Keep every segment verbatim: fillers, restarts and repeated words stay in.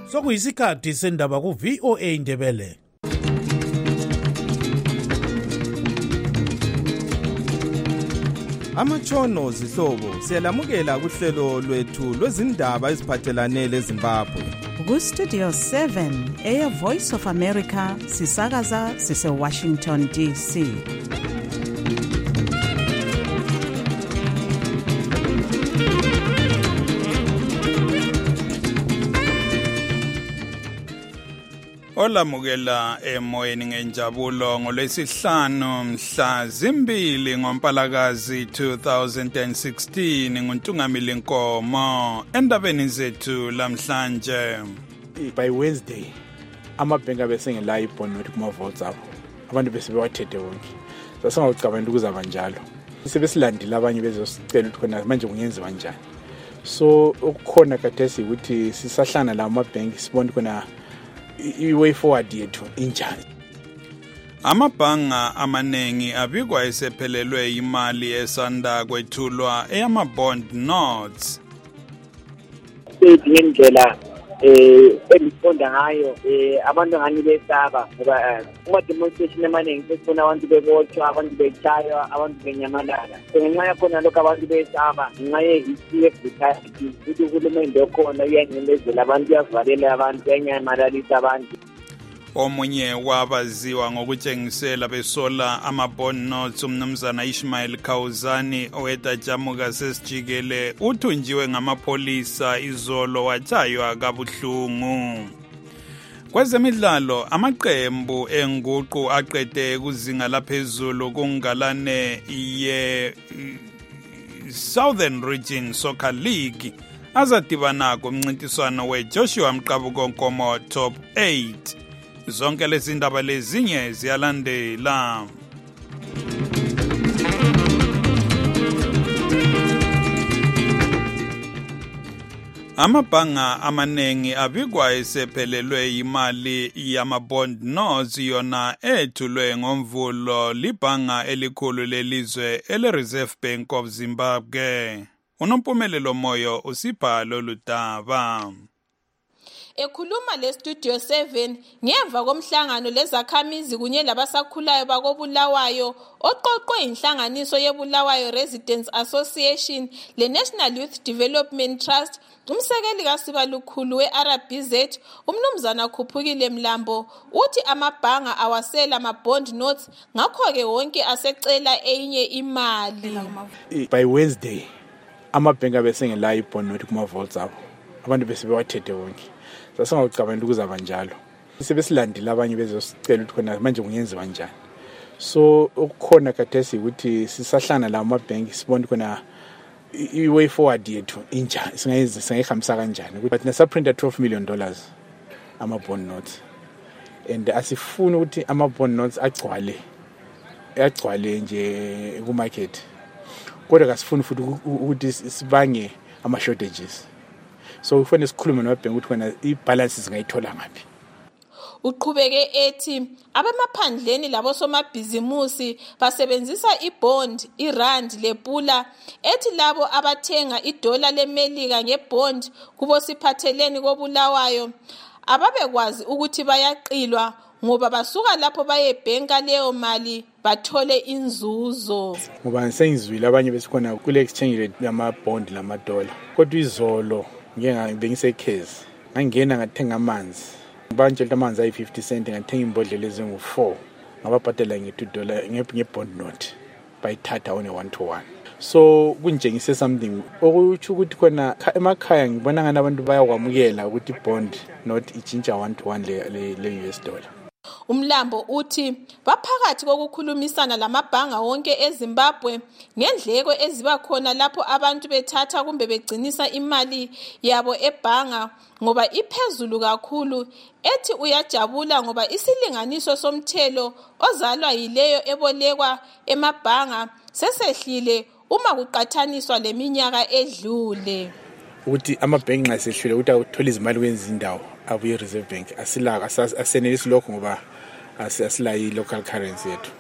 sokuyisikhathi sendaba ku V O A Ndebele. Amatshono zihlobo siyalamukela kuhlelo lwethu lwezindaba eziphathelane leZimbabwe. Ku Studio seven Air Voice of America sisakaza sise Washington D C. Olamukela emoyeni ngenjabulo ngolwesihlanu mhla zimbili ngoMpalakazi two thousand sixteen nguNtungamili Nkomo endabeni zethu lamhlanje. By Wednesday amabhenki abesengela ibond nothi kuma votes abo abantu bese bewathethe wonke sasingawucabanga ukuzaba njalo sebesilandile abanye bezosicela ukuthi khona manje kungenziwa kanjani. So ukukhona kathesi ukuthi sisahlana la amabhenki sibone khona i-way forward yethu injani. Amabhanga amanengi abikwa esephelelwe imali esanda kwethulwa eyama-bond notes. Indlela eh elisonda ngayo eh abantu ngani besaba ngoba uma demonstration amaningi sesifuna abantu bebotshwa, abantu bechaywa, abantu benyamalala. Ngenxa yakhona lokho abantu besaba ngenxa yehistory ebuthakathi ukuthi uhulumende okhona uyanyemelezela abantu, uyavalela abantu, uyanyamalisa abantu. Omunye wabaziwa ngokutshengisela besola ama-bond notes umnumzana Ishmael Khawuzani owetajamuka sesijikele uthunjiwe ngamapolisa izolo watshaywa kabuhlungu. Kwezemidlalo amaqembu enguqu aqede kuzinga laphezulu kungalane ye Southern Region Soccer League azadibana kumncintiswano weJoshua Mqabuko Nkomo Top eight. Zonke lezi ndaba lezinye ziyalandela. Amabhanga amanengi abikwa esephelelwe imali yama-bond notes yona ethulwe ngomvulo libhanga elikhulu lelizwe ele-Reserve Bank of Zimbabwe. Unompumelelo Moyo usipha lolu daba. Ekhuluma le Studio seven ngemva komhlangano lezakhamizi kunye labasakhulayo bakobulawayo oqoqwe inhlanganiso yebulawayo Residents Association le National Youth Development Trust, umsekeli kaSibalukhulu we-R B Z umnumzana Khuphukile Mlambo uthi amabhanga awasela ama-bond notes ngakho ke wonke asecela enye imali. By Wednesday amabhenki abesengela ibond nothi kuma votes abo abantu bese bewathethe wonke sasingawucabanga ukuzaba njalo sebesilandile abanye bezosicela ukuthi khona manje kungenziwa kanjani. So ukukhona kathesi ukuthi sisahlana la amabhenki sibone khona i-way forward yethu injani, singayenza singayihambisa kanjani ukuthi thina saprinta twelve million dollars ama-bond notes and asifuni ukuthi ama-bond notes agcwale agcwale nje ku-market, kodwa kasifuni futhi ukuthi sibange ama-shortages. So kufanele sikhulume nababhenki ukuthi khona i-balance singayithola ngaphi. Uqhubeke ethi abemaphandleni labo somabhizimusi basebenzisa ibond, irand lepula, ethi labo abathenga idola lemelika ngebond kubo siphatheleni kobulawayo ababekwazi ukuthi bayaqilwa ngoba basuka lapho bayebhenka leyo mali bathole inzuzo. Ngoba sengizwile abanye besikhona kule exchange rate yama-bond lamadola, kodwa izolo ngeke bengisekhezi ngangena ngathenga amanzi bantshela amanzi ayi fifty cent ngathenga imbodlela ezingu four ngababhadela nge two dollars ngebond note bayithatha one one to one. So kunjengise something okuthi ukuthi khona emakhaya ngibona ngani abantu bayakwamukela ukuthi ibond note itshintsha one to one le le U S dollar. Umlambo uthi baphakathi kokukhulumisana lamabhanga wonke eZimbabwe ngendleko eziba khona lapho abantu bethatha kumbe begcinisa imali yabo ebhanga ngoba iphezulu kakhulu, ethi uyajabula ngoba isilinganiso somthelo ozalwa yileyo ebolekwa emabhanga sesehlile uma kuqathaniswa leminyaka edlule. Uthi amabhenki nxa sehlule ukuthi uthola izimali kwezindawo abuye Reserve Bank asila asenelisi lokho ngoba asila i-local currency yethu.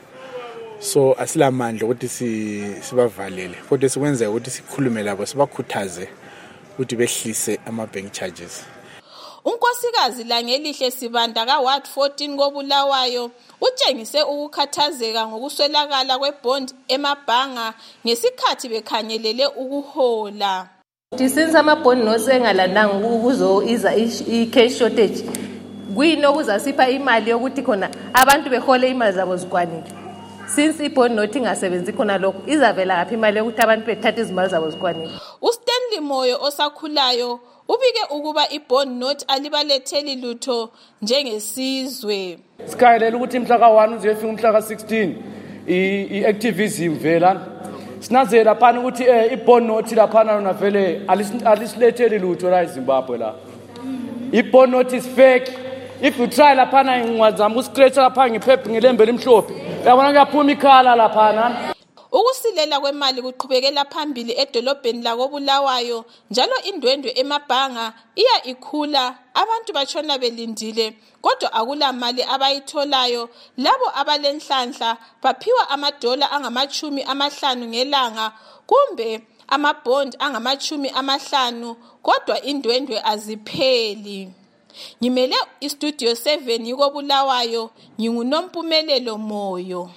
So asilamandla ukuthi sibavalele, kodwa sikwenza ukuthi sikhulume labo sibakhuthaze ukuthi behlise ama-bank charges. Unkosikazi Langelihle Sibanda ka Ward fourteen koBulawayo utshengise ukukhathazeka ngokuswelakala kwebond emabhanga ngesikhathi bekhanyelele ukuhola. Since amabond notes engalandanga ukuzo iza i-cash shortage kuyino kuzasipha imali yokuthi khona abantu behole imali zabo zikwanile. Since ibond note ingasebenzi khona lokho izavela ngaphi imali yokuthi abantu bethathe izimali zabo zikwanile. uStanley Moyo osakhulayo ubike ukuba ibond note alibaletheli lutho njengesizwe. Sikhayelela ukuthi mhla ka one uzefika umhla ka sixteen i-activism vela sinazela lapha ukuthi eh ibond note lapha na vele alisiletheli lutho la eZimbabwe la. Ibond note is fake. If you try lapha na ngwazama uscratch lapha ngephepha ngelembe limhlophe yabona kuyaphuma ikhala lapha na. Ukusilela kwemali kuqhubekela phambili edolobheni lakoBulawayo njalo indwendwe emabhanga iya ikhula abantu bachona belindile kodwa akula mali abayitholayo. Labo abalenhlanhla baphiwa amadola angamachumi amahlanu ngelanga kumbe amabond angamachumi amahlanu kodwa indwendwe azipheli. Ngimele istudio seven yikoBulawayo nginguNompumelelo Moyo.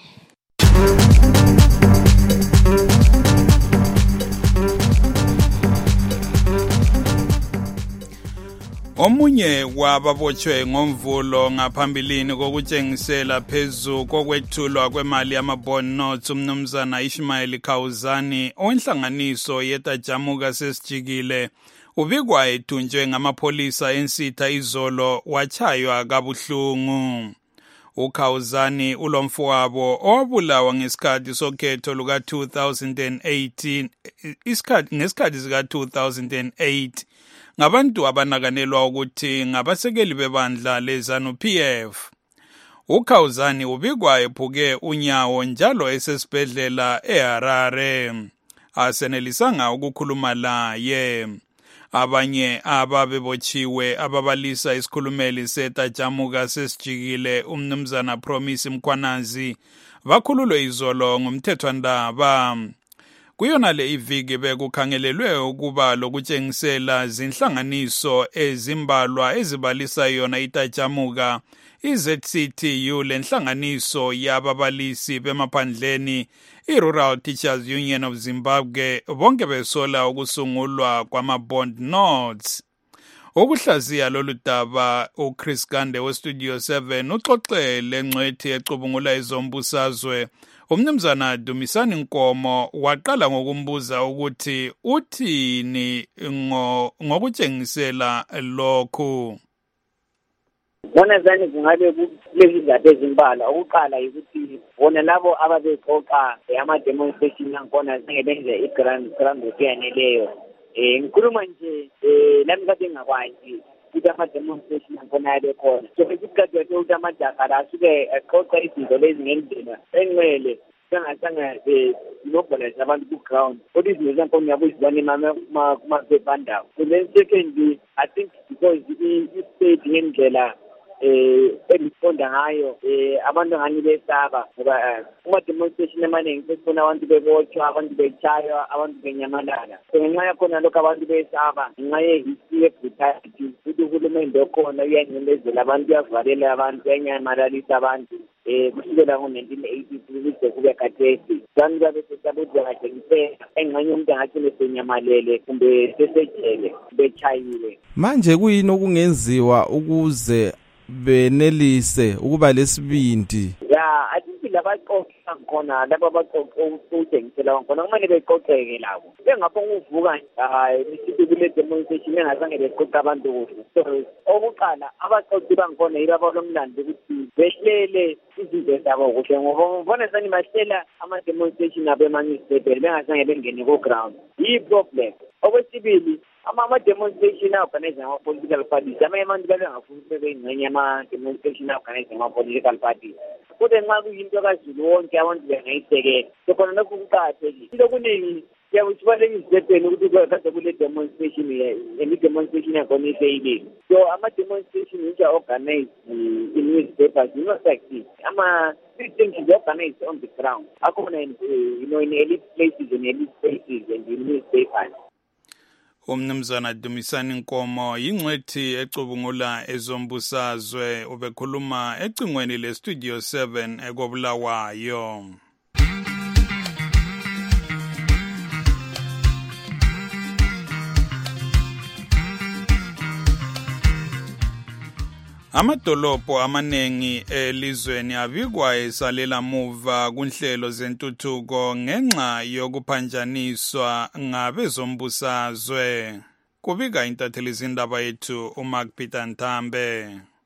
Omunye wababotshwe ngomvulo ngaphambilini kokutshengisela phezu kokwethulwa kwemali yamabond notes umnumzana Ishmael Khawuzani onhlanganiso yetajamuka sesijikile ubikwa ethunjwe ngamapholisa ensitha izolo wachaywa kabuhlungu. uKhawuzani ulomfowabo owabulawa ngesikhathi sokhetho luka two thousand eighteen isikhathi ngesikhathi sika two thousand eight ngabantu abanakanelwa ukuthi ngabasekeli bebandla leZANU-P F. uKhawuzani ubikwa ephuke unyawo njalo esesibhedlela eHarare asenelisanga ukukhuluma laye. Abanye ababebotshiwe ababalisa isikhulumeli setajamuka sesijikile umnumzana Promise Mkhwanazi bakhululwe izolo ngumthethwandaba. Kuyona le iviki bekukhangelelwe ukuba lokutshengisela zinhlanganiso ezimbalwa ezibalisa yona itajamuka i-Z C T U lenhlanganiso yababalisi bemaphandleni i-Rural Teachers Union of Zimbabwe bonke besola ukusungulwa kwama-bond notes. Ukuhlaziya lolu daba uChris Gande weStudio seven uxoxele ngcwethi ecubungula izombusazwe umnumzana Dumisani Nkomo waqala ngokumbuza ukuthi uthini ngokutshengisela lokhu. Bona zani kungabe kulezi izathu ezimbalwa. Ukuqala ukuthi bona labo ababeqoqa ama demonstration angkhona ngebenze igrand grand eyaneleyo. Eh ngikhuluma nje eh lami kade ngakwazi ukuthi ama demonstration angkhona yabekhona. So isikhathi ukuthi amajaha asuke eqoqa izinto lezi ngendlela engcwele sangasanga eh mobilize abantu ku ground. What is the example yabuzibane mama kuma bebanda. So then secondly I think because the state ngendlela eh elisonda ngayo eh abantu ngani besaba ngoba uma demonstration emaningi sesifuna abantu bebotshwa abantu bechaywa abantu benyamalala so ngenxa yakhona lokho abantu besaba ngenxa yehistory brutality futhi uhulumende okhona uyancindezela abantu uyavalela abantu uyanyamalisa abantu eh kusukela ngo-nineteen eighty-two kuze kube khathesi abantu babe sesabuthi bangatshengisela engxenye umuntu angathini esenyamalele kumbe sesejele bechayiwe. Manje kuyini okungenziwa ukuze benelise ukuba lesibindi? Ya athi labaqoqa khona laba baqoqa ukuthengisela khona kumele beqoqeke labo bengapho uvuka hayi isithi kule demonstration engazange beqoqa abantu kuhle. So okuqala abaqoqi bangikhona yilabo lomlando ukuthi behlele izinto zabo kuhle ngoba ubona sani bahlela ama demonstration abo emanewspaper bengazange bengene ku ground. Yi problem. Okwesibili ama demonstration organizing ama political parties ama abantu babengafuni bengengcenye ama demonstration organizing ama political parties kodwa nxa kuyinto kaZulu wonke abantu bengayisekela so khona lokhu kuqhathekile into kuningi siyabusibale izibhedlela ukuthi kade kule demonstration le demonstration yakhona iseyile so ama demonstration which are organized in newspapers you know sexy ama these things is organized on the ground akhona you know in elite places and elite spaces and in newspapers. Umnumzana Dumisani Nkomo yingcwethi ecubungula ezombusazwe ubekhuluma ecingweni le Studio seven ekobulawayo. Amadolobho amanengi elizweni abikwa esalela muva kunhlelo zentuthuko ngenxa yokuphanjaniswa ngabezombusazwe. Kubika intatheli izindaba yethu uMark Peter Ntambe.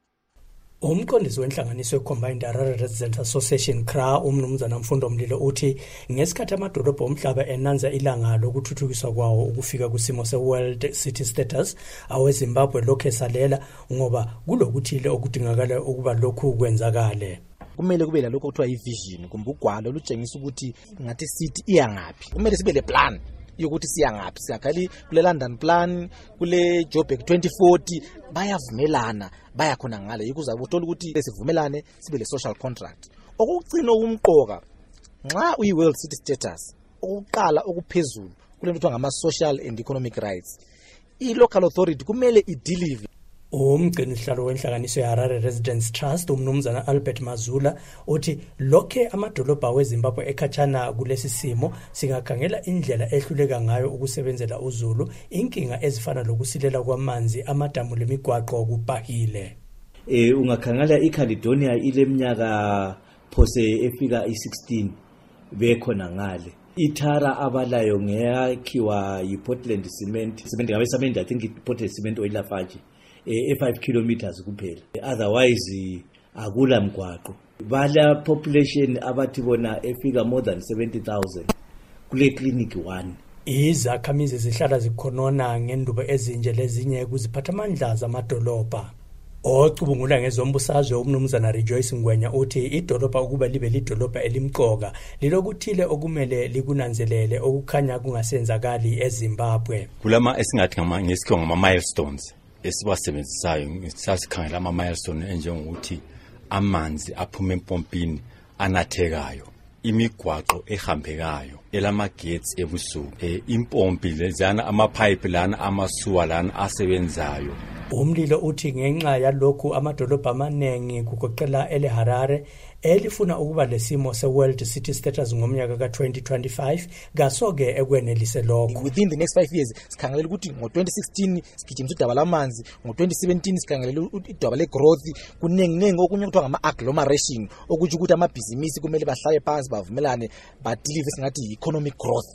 Umqondisi wenhlanganiso ye-Combined Harare Residents Association C R A umnumzana Mfundo Mlilo uthi ngesikhathi amadolobha omhlaba enanza ilanga lokuthuthukiswa kwawo ukufika kusimo se-World City Status aweZimbabwe lokho esalela ngoba kulokuthile okudingakala ukuba lokhu kwenzakale. Kumele kube lalokho kuthiwa i-vision kumbe ugwalo olutshengisa ukuthi ngathi city iyangaphi. Kumele sibe le plan yokuthi siyangaphi. Siyakhali kule London plan, kule Joburg twenty forty bayavumelana baya khona ngale ukuze uthola ukuthi sivumelane sibe le social contract. Okucina umqoka nxa uyi-World City Status ukuqala okuphezulu kule nto ngama social and economic rights. I-local authority kumele i-deliver. Umgcinisihlalo wenhlanganiso ye-Harare Residents Trust umnumzana Albert Mazula uthi lokhe amadolobha weZimbabwe ekhatshana kulesi simo singakhangela indlela ehluleka ngayo ukusebenzela uZulu inkinga ezifana lokusilela kwamanzi amadamu lemigwaqo okubhahile. Eh ungakhangela iCaledonia ileminyaka phose efika i-sixteen bekhona ngale. Ithara abalayo ngeyakhiwa yi-Portland Cement cement ngabe cement I think i-Portland Cement oyilafaji e five kilometers kuphela. Otherwise akula mgwaqo. Bala population abathi bona efika more than seventy thousand kule clinic one. Izakhamizi zihlala zikhonona ngendubo ezinje lezinye kuziphathamandla zamadolobha. Ocubungula ngezombusazwe umnumzana Rejoice Ngwenya uthi idolobha ukuba libe lidolobha elimqoka lilokuthile okumele likunanzelele okukhanya kungasenzakali eZimbabwe. Kulama esingathi ngama ngesikho ngama milestones esibasebenzisayo sasikhangela ama milestone enjengokuthi amanzi aphuma empompini anathekayo, imigwaqo ehambekayo, elamagetsi ebusuku, e, impompi lezana amapipe lana amasuwa lana asebenzayo. Umlilo uthi ngenxa yalokhu amadolobha amanengi kugoqela eleHarare elifuna ukuba lesimo se-World City Status ngomnyaka ka twenty twenty-five kasoke ekwenelise lokho. Within the next five years sikhangelela ukuthi ngo twenty sixteen sigijimisa udaba lamanzi, ngo twenty seventeen sikhangelela udaba le growth kunengi nengi okunye kuthiwa ngama agglomeration okuthi ukuthi amabhizinisi kumele bahlaye phansi bavumelane badeliver singathi economic growth.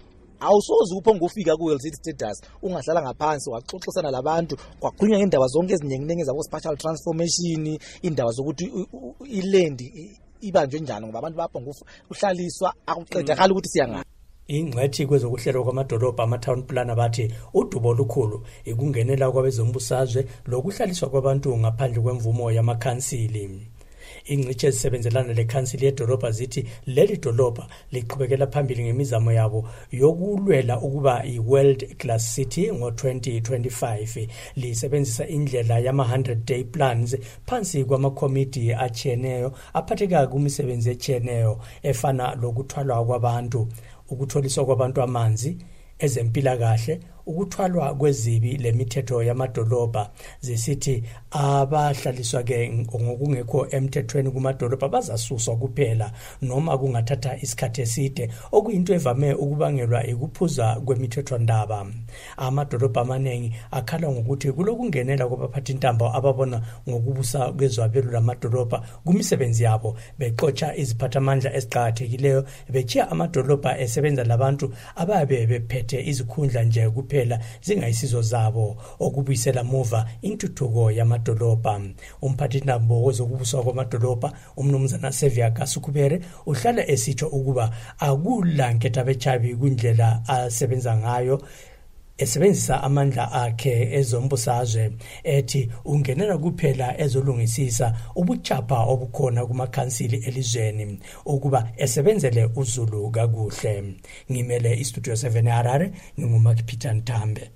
Awusoze uphonga ufika ku-World City Status ungahlala ngaphansi waxoxisana labantu kwakhulunywa ngendaba zonke eziningi zabo spatial transformation, indaba zokuthi iland ibanjwe njani ngoba abantu baphonga uhlaliswa akuqedakala ukuthi siyangaphi. Ingcwethi kwezokuhlelwa kwamadolobha ama-town plan bathi udubo olukhulu ikungenela kwabezombusazwe lokuhlaliswa kwabantu ngaphandle kwemvumo yamakhansili. Ingcitshi ezisebenzelana lekhansili yedolobha zithi leli dolobha liqhubekela phambili ngemizamo yabo yokulwela ukuba i-World Class City ngo twenty twenty-five. Lisebenzisa indlela yama one hundred day plans phansi kwamakomiti atshiyeneyo aphatheka kumisebenzi etshiyeneyo efana lokuthwalwa kwabantu, ukutholiswa kwabantu amanzi, ezempilakahle, ukuthwalwa kwezibi lemithetho yamadolobha. Zisithi abahlaliswa ke ngokungekho emthethweni kumadolobha bazasuswa kuphela noma kungathatha isikhathi eside okuyinto evame ukubangelwa ikuphuza kwemithetho ndaba. Amadolobha amaningi akhala ngokuthi kulokungenela kwabaphathi intambo ababona ngokubusa kwezwabelo lamadolobha kumisebenzi yabo bexotsha iziphathamandla eziqhakathekileyo bechiya amadolobha esebenza labantu ababe bephethe izikhundla nje kuphela zingayisizo zabo okubuyisela muva intuthuko yamadolobha. Umphathi intambo wezokubuswa kwamadolobha umnumzana Sevia Kasukubere uhlala esitsho ukuba akula nketha bechabi kwindlela asebenza ngayo esebenzisa amandla akhe ezombusazwe, ethi ungenela kuphela ezolungisisa ubuchapha obukhona kumakhansili elizweni ukuba esebenzele uZulu kakuhle. Ngimele iStudio seven Harare, nginguMark Peter Ntambe.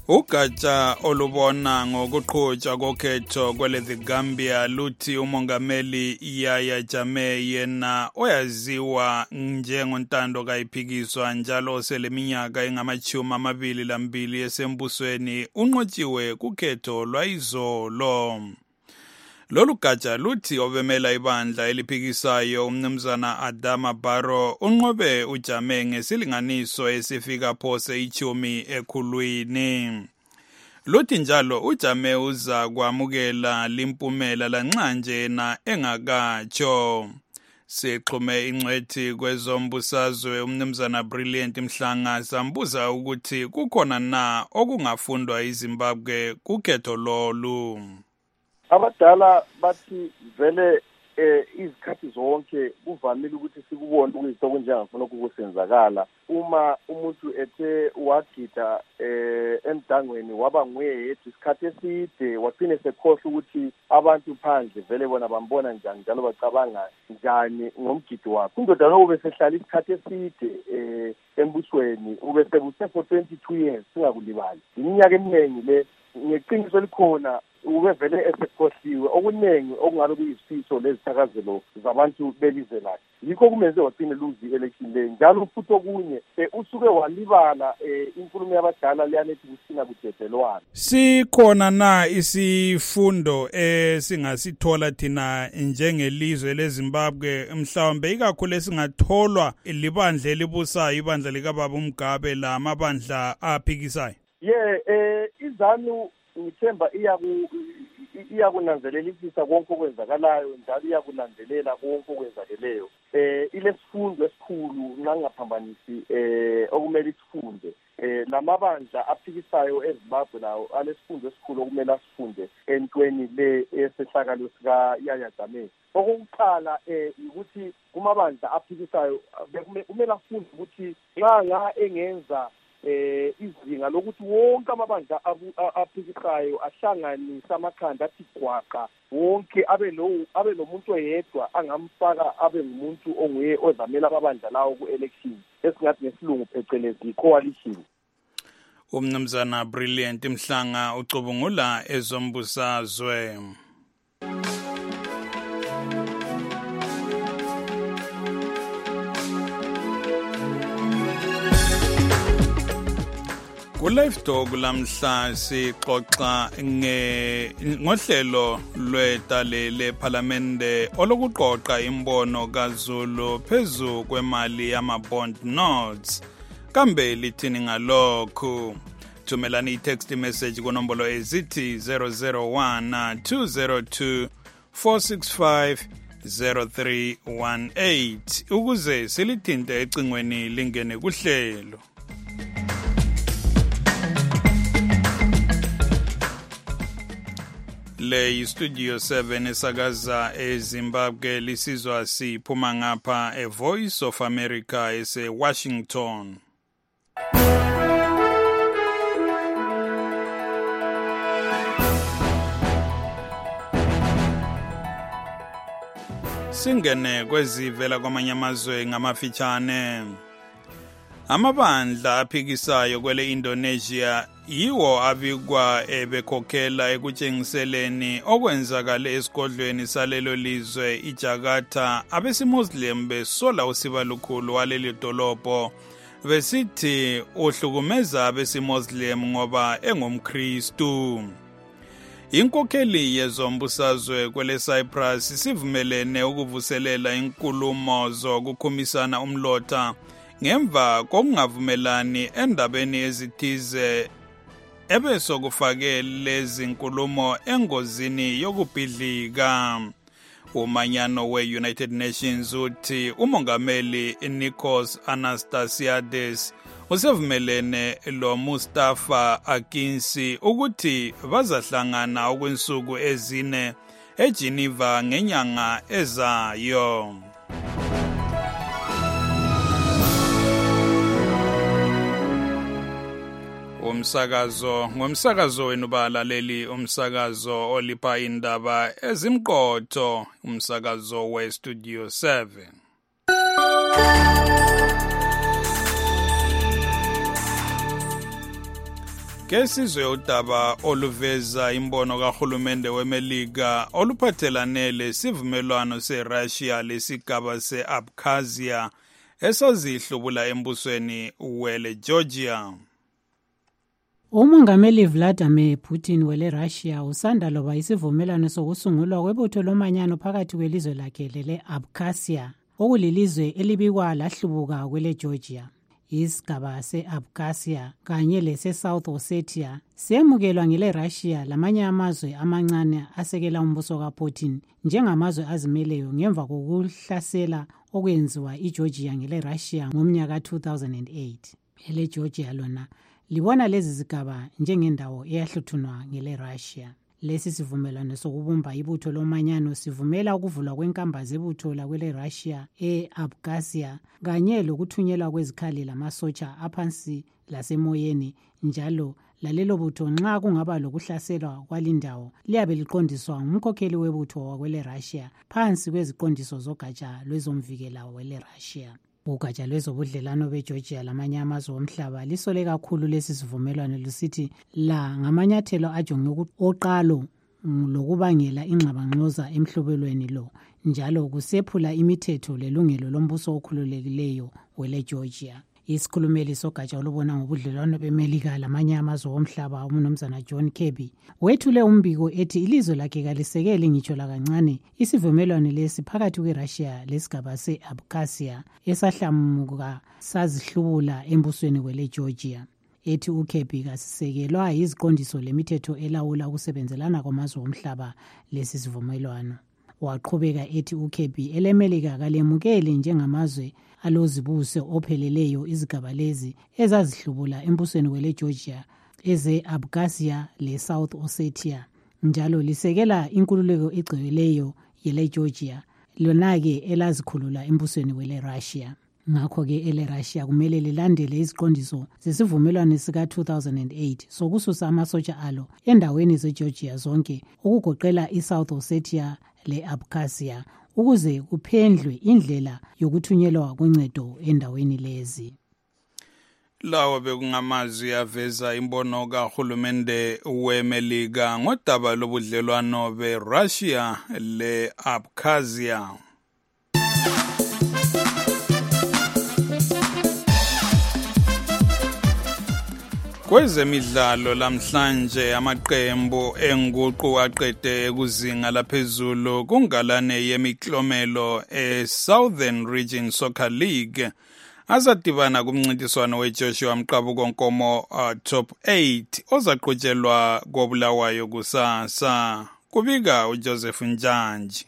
Ugatsha olubona ngokuqhutshwa kokhetho kwele the Gambia luthi umongameli Yahya Jammeh yena oyaziwa njengontando kayiphikiswa njalo oseleminyaka engamachumi amabili lambili esembusweni unqotshiwe kukhetho lwayizolo. Lolu gatsha luthi obemela ibandla eliphikisayo umnumzana Adama Barrow unqobe uJammeh ngesilinganiso esifika phose ichumi ekhulwini. Luthi njalo uJammeh uza kwamukela limpumela lanxa nje na engakatsho. Sixhume ingcwethi kwezombusazwe umnumzana Brilliant Mhlanga sambuza ukuthi kukhona na okungafundwa iZimbabwe kukhetho lolu. Abadala bathi vele eh izikhathi zonke kuvamile ukuthi sikubone ukuyisoko njengafuna ukusenzakala uma umuntu ethe wagida eh emdangweni waba nguye yedwa isikhathi eside wagcina sekhohle ukuthi abantu phandle vele bona bambona njani njalo bacabanga njani ngomgido wakhe. Indoda lo ube sehlala isikhathi eside eh embusweni ube sebuse for twenty-two years singakulibali. Iminyaka eminingi le ngeqiniso likhona ube vele esekhohliwe okuningi okungalo kuyisifiso lezithakazelo zabantu belizwe lakhe. Yikho kumenze wagcina luzi election le njalo futhi okunye usuke walibala inkulumo yabadala leyanethi kusina kudedelwana. Sikhona na isifundo esingasithola thina njengelizwe leZimbabwe mhlawumbe ikakhulu esingatholwa libandla elibusayo ibandla likaBaba uMgabe la amabandla aphikisayo? Yeah, eh izanu ngithemba iyaku iyakunanzelelisisa konke okwenzakalayo njalo iyakulandelela konke okwenzakeleyo. Eh ilesifundo esikhulu ngangaphambanisi eh okumele isifunde. Eh lamabandla aphikisayo eZimbabwe lawo alesifundo esikhulu okumele asifunde entweni le esehlakalo sika Yahya Jammeh. Okokuqala eh ukuthi kumabandla aphikisayo kumele afunde ukuthi nxa nga engenza eh izinga lokuthi wonke amabandla aphikisayo ahlanganisa amakhanda athi gwaqa wonke abe lo abe nomuntu oyedwa angamfaka abe ngumuntu onguye ozamela amabandla lawo ku-election esingathi ngesilungu phecelezi coalition. Umnumzana Brilliant Mhlanga ucubungula ezombusazwe. Ku-Live Talk lamhla sixoxa ngohlelo lwetale lephalamende olokuqoqa imbono kaZulu phezu kwemali yama-bond notes. Kambe lithini ngalokhu? Thumelani i-text message kunombolo ezithi zero zero one two zero two four six five zero three one eight ukuze silithinte ecingweni lingene kuhlelo. Le Studio seven esakaza eZimbabwe lisizwa siphuma ngapha e Voice of America ese Washington. Singene kwezivela kwamanye amazwe ngamafitshane. Amabandla aphikisayo kwele Indonesia yiwo abikwa ebekhokhela ekutshengiseleni okwenzakale esigodlweni salelo lizwe iJakarta abesimuslim besola usiba lukhulu waleli dolobho besithi uhlukumeza abesimuslim ngoba engumKristu. Inkokheli yezombusazwe kwele Cyprus sivumelene ukuvuselela inkulumo zokukhumisana umlotha ngemva kokungavumelani endabeni ezithize ebesokufake lezi nkulumo engozini yokubhidlika. Umanyano we-United Nations uthi umongameli Nikos Anastasiades usevumelene lo Mustafa Akinci ukuthi bazahlangana okwensuku ezine eGeneva ngenyanga ezayo. Umsakazo ngomsakazo wenu balaleli umsakazo olipha indaba ezimqotho umsakazo we Studio seven. ke sizwe udaba oluveza imbono kahulumende weMelika oluphathelane lesivumelwano seRussia lesigaba seAbkhazia esazihlubula embusweni wele Georgia. Umongameli Vladimir Putin wele Russia usanda loba isivumelwano sokusungulwa kwebutho lomanyano phakathi kwelizwe lakhe lele Abkhazia okulilizwe elibikwa lahlubuka kwele Georgia. Isigaba se-Abkhazia kanye lese-South Ossetia semukelwa ngele Russia lamanye amazwe amancane asekela umbuso kaPutin njengamazwe azimeleyo ngemva kokuhlasela okwenziwa iGeorgia ngele Russia ngomnyaka two thousand eight. Ele Georgia lona libona lezi zigaba njengendawo eyahluthunwa ngele Russia. Lesi sivumelwano sokubumba ibutho lomanyano sivumela ukuvulwa kwenkamba zebutho lakwele Russia e-Abkhazia kanye lokuthunyelwa kwezikhali lamasotsha aphansi lasemoyeni njalo lalelo butho nxa kungaba lokuhlaselwa kwalindawo liyabe liqondiswa ngumkhokheli webutho wakwele Russia phansi kweziqondiso zogatsha lwezomvikela wele Russia. Ugatsha lwezobudlelwano beGeorgia lamanye amazwe omhlaba lisole kakhulu lesi sivumelwano lusithi la ngamanyathelo ajonge oqalo lokubangela ingxabangxoza emhlobelweni lo njalo kusephula imithetho lelungelo lombuso okhululekileyo wele Georgia. Isikhulumeli sogatsha olubona ngobudlelwano beMelika lamanye amazwe omhlaba umnumzana John Kirby wethule umbiko ethi ilizwe lakhe kalisekeli ngitsho lakancane isivumelwano lesi phakathi kweRussia lesigaba se-Abkhazia esahlamuka sazihlubula embusweni wele Georgia. Ethi uKirby kasisekelwa iziqondiso lemithetho elawula ukusebenzelana kwamazwe omhlaba lesi sivumelwano. Waqhubeka ethi uKirby eleMelika kalemukeli njengamazwe alozibuse opheleleyo izigaba lezi ezazihlubula embusweni wele Georgia eze-Abkhazia le-South Ossetia njalo lisekela inkululeko egcweleyo yele Georgia lona-ke elazikhulula embusweni wele Russia. Ngakho-ke ele Russia kumele lilandele iziqondiso zesivumelwano sika two thousand eight sokususa amasotsha alo endaweni zeGeorgia zonke ukugoqela iSouth Ossetia le-Abkhazia ukuze kuphendlwe indlela yokuthunyelwa kwencedo endaweni lezi. Lawo bekungamazwi aveza imbono kahulumende weMelika ngodaba lobudlelwano beRussia le-Abkhazia. Kwezemidlalo lamhlanje amaqembu enguqu aqede kuzinga laphezulu kungalane yemiklomelo e-Southern Region Soccer League azadibana kumncintiswano weJoshua Mqabuko Nkomo uh, Top eight ozaqhutshelwa koBulawayo kusasa. Kubika uJoseph Njanji.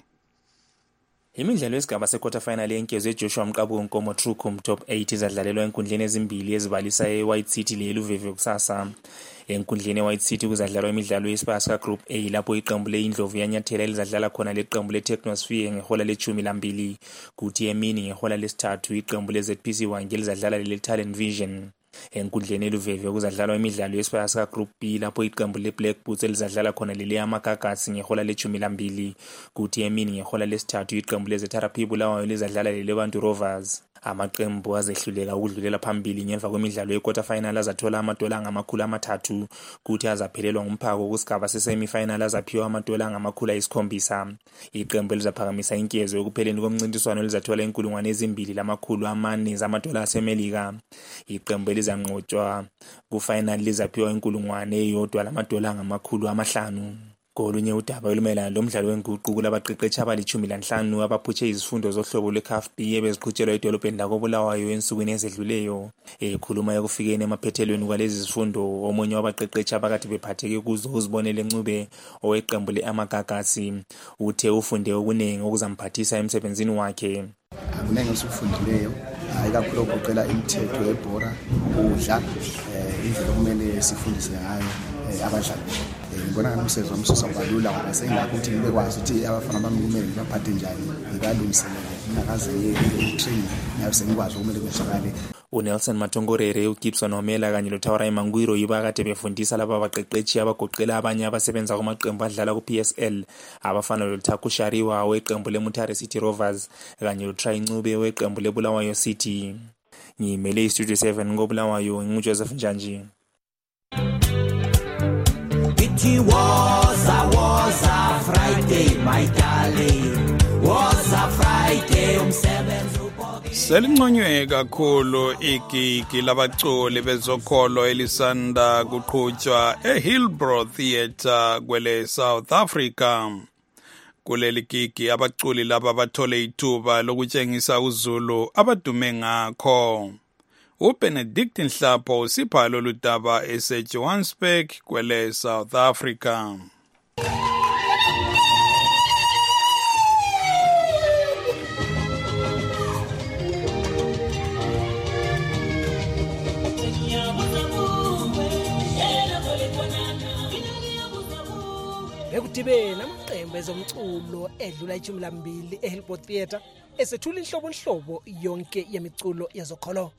Imidlalo yesigaba se-quarter final yenkezo eJoshua Mqabuko Nkomo Trucum Top eight izadlalelwa enkundleni ezimbili ezibalisa eWhite City leLuveve kusasa. Enkundleni eWhite City kuzadlalwa imidlalo yesipasa Group A lapho iqembu leIndlovu yanyathela elizadlala khona leqembu leTechnosphere ngehola lechumi lambili kuthi emini ngehola lesithathu iqembu leZ P C Wange elizadlala leTalent Vision. Enkundleni eLuveve kuzadlalwa imidlalo yesipasa Group B lapho iqembu leBlack Boots elizadlala khona leLeyamakagasi ngehola lechumi lambili kuthi emini ngehola lesithathu iqembu leZetharapi Bulawayo elizadlala leLebantu Rovers. Amaqembu azehluleka ukudlulela phambili ngemva kwemidlalo ye-quarter final azathola amadola angamakhulu amathathu kuthi azaphelelwa ngumphako kusigaba se-semi-final azaphiwa amadola angamakhulu ayisikhombisa. Iqembu elizaphakamisa inkezo ekupheleni komncintiswano elizathola inkulungwane ezimbili lamakhulu amane zamadola aseMelika. Iqembu elizanqotshwa ku-final lizaphiwa inkulungwane eyodwa lamadola angamakhulu amahlanu. Kolunye udaba olumelana lomdlalo wenguqu kulabaqeqeshi abalichumi lanhlanu abaphutshe izifundo zohlobo lwe-C A F B ebeziqhutshelwa edolobheni lakoBulawayo ensukwini ezedluleyo. Ekhuluma ekufikeni emaphethelweni kwalezi zifundo omunye wabaqeqeshi abakade bephatheke kuzo uzibonele Ncube oweqembu le-Amagagasi uthe ufunde okuningi okuzamphathisa emsebenzini wakhe. Akuningi esikufundileyo ikakhulu okugoqela imithetho yebhora ukudla indlela okumele sifundise ngayo abadlali. Ngibona ngomsebenzi womsusa ubalula ngoba sengakho ukuthi ngibe kwazi ukuthi abafana bami kumele baphathe njani ngibalungiselele ngakaze ngitrain nayo sengikwazi ukumele kwenzakale. uNelson Matongorere, uGibson Omela kanye loThawara Mangwiro yiba kade befundisa laba abaqeqeshi abagoqela abanye abasebenza kumaqembu adlala ku-P S L abafana loThaku Shariwa weqembu leMutare City Rovers kanye loTry Ncube weqembu leBulawayo City. Ngimele iStudio seven ngoBulawayo, nginguJoseph Njanji. bathi woza woza Friday my darling, woza Friday umsebenzi. Selinconywe kakhulu igigi labaculi bezokholo elisanda kuqhutshwa eHillbrow Theatre kwele South Africa. Kuleli gigi abaculi laba bathole ithuba lokutshengisa uZulu abadume ngakho. uBenedict Nhlapho usipha lolu daba eseJohannesburg kwele South Africa. Bekudibela amaqembu ezomculo edlula ichumi lambili eHillbrow Theatre esethula inhlobo inhlobo yonke yemiculo yezokholo.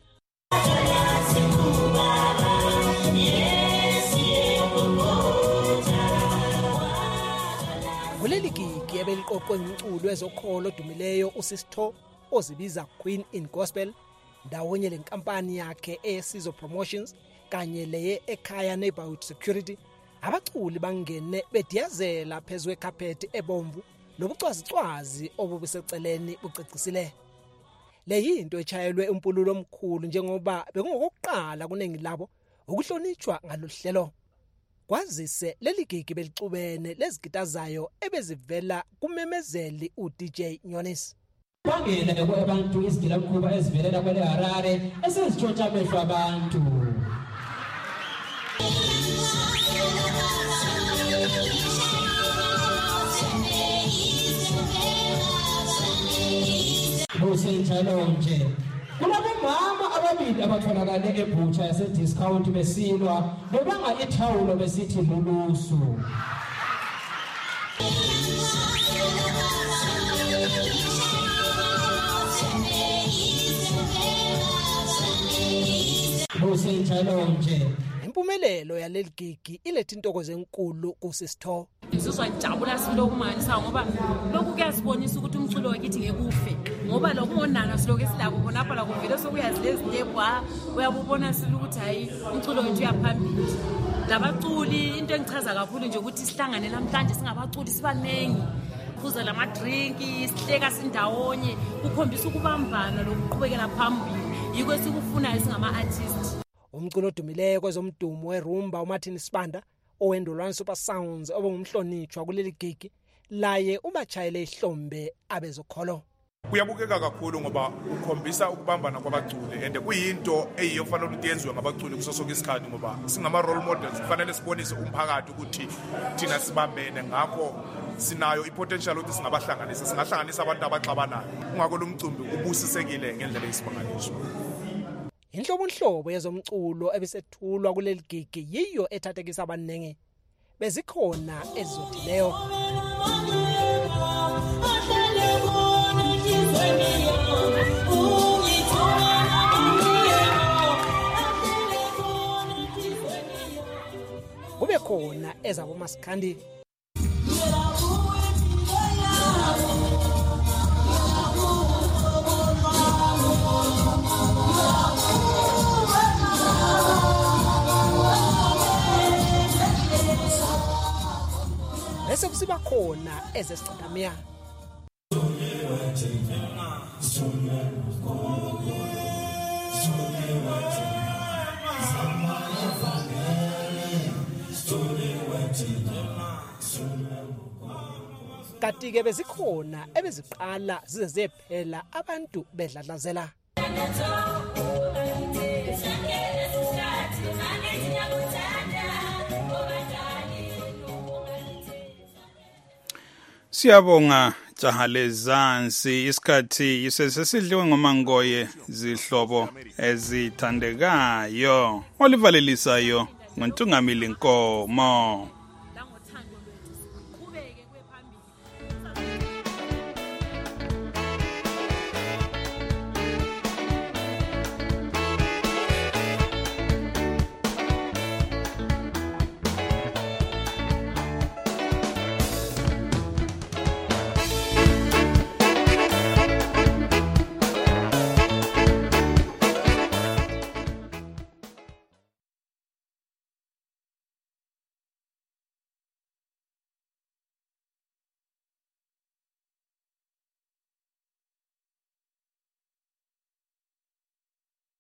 Kuleli gigi ebeliqoqwe umculo wezokholo odumileyo uSisto ozibiza Queen in Gospel, ndawonye lenkampani yakhe eSizo Promotions kanye leye ekhaya Neighborhood Security. Abaculi bangene bediyazela phezwe carpet ebomvu lobucwazicwazi obubuseceleni bucecisile. Le yinto echayelwe umpululo omkhulu njengoba bekungokuqala kunengi labo ukuhlonitshwa ngalohlelo. Kwazise leli gigi belicubene lezigitazayo ebezivela kumemezeli uDJ Nyonis. Bangena kwabantu izigila kuba ezivelela kwele Harare esizitshontsha amehlo abantu. Kusenjalo nje kulabomama ababili abatholakale eButcha yase discount besilwa bebanga ithawulo besithi lulusu. Kusenjalo nje impumelelo yaleli gigi ilethe intokozo enkulu kuSisto. Sizwa jabula silokumanisa ngoba lokhu kuyasibonisa ukuthi umculo wakithi ngekufe ngoba lokungonana siloke silabo khona lapha la kuvele sokuyazi lezindebwa uyabubona silukuthi hayi umculo wethu uyaphambili. Labaculi into engichaza kakhulu nje ukuthi sihlangane namhlanje singabaculi sibanengi kuza lama drink sihleka sindawonye ukhombisa ukubambana lokuqhubekela phambili yiko sikufuna singama artists. Umculo odumileyo kwezomdumo weRumba uMartin Sibanda owendolwana Super Sounds obongumhlonitshwa kuleli gigi laye ubachayele ihlombe abezokholo. Kuyabukeka kakhulu ngoba ukhombisa ukubambana kwabaculi and kuyinto eyiyofanele ukuthi yenziwe ngabaculi kusosonke isikhathi ngoba singama role models kufanele sibonise umphakathi ukuthi thina sibambene ngakho sinayo ipotential ukuthi singabahlanganisa singahlanganisa abantu abaxabanayo ungakho lo mcimbi ubusisekile ngendlela eyisimangaliso. Inhlobo inhlobo yezomculo ebesethulwa kuleli gigi yiyo ethathekisa abaningi bezikhona ezizodileyo. Kube khona ezabo Maskandi. Bese kusiba khona ezesicathamia. Kanti-ke bezikhona ebeziqala zize zephela abantu bedladlazela. Siyabonga Jahalezansi, isikhathi isesidliwe ngomangoye zihlobo ezithandekayo olivalelisayo ngontungamili Nkomo.